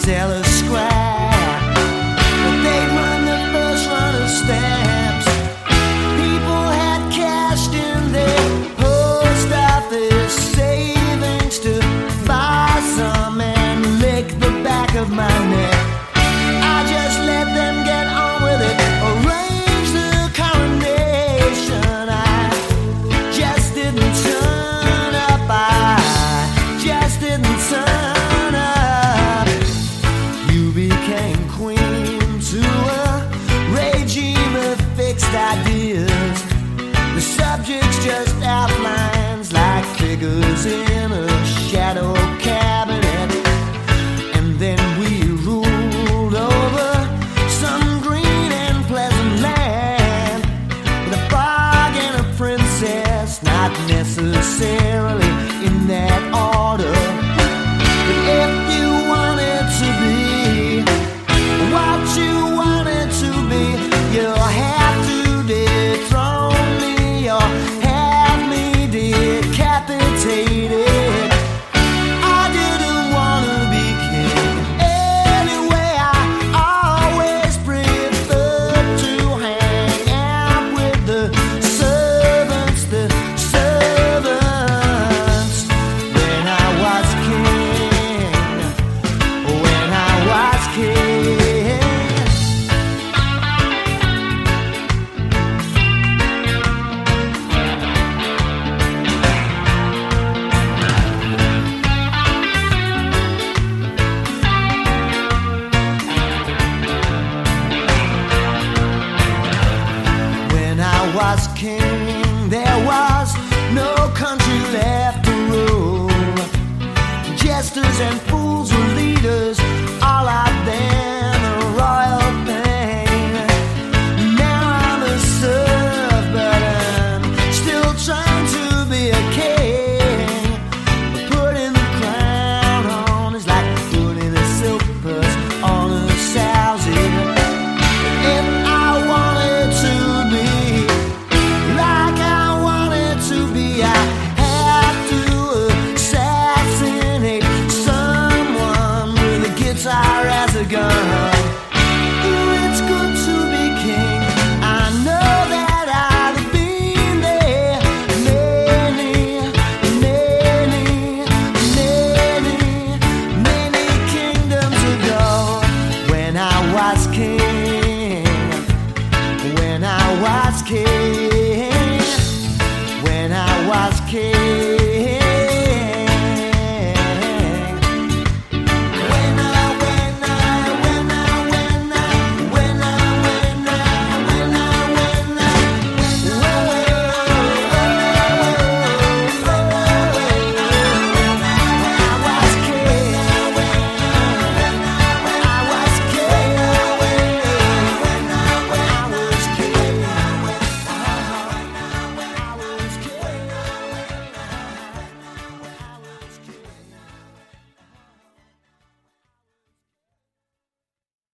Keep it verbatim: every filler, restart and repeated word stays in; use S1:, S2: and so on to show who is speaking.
S1: sell a scrap, but they'd run the first run of stamps. People had cashed in their post office savings to buy some and lick the back of my neck. I just let them get on with it, arrange the coronation. I just didn't turn up, I just didn't turn up. You became queen to a regime of fixed ideas. The subject's just outlines like figures in a shadow cabinet. And then we ruled over some green and pleasant land with a frog and a princess, not necessarily in that order. But if you wanted to be what you wanted to be, you'll have to dethrone me or have me decapitated. I didn't want to be king anyway. I always preferred to hang out with the servants, the servants. When I was king, when I was king. When I was king, there was no country left to rule. Jesters and fools were leaders, all out there in the royal pain. Now I'm a serf, but I'm still trying to be a king. Putting the crown on is like putting a silk purse on a sow's ear. If I wanted to be like I wanted to be, I have to assassinate someone with a guitar as a gun.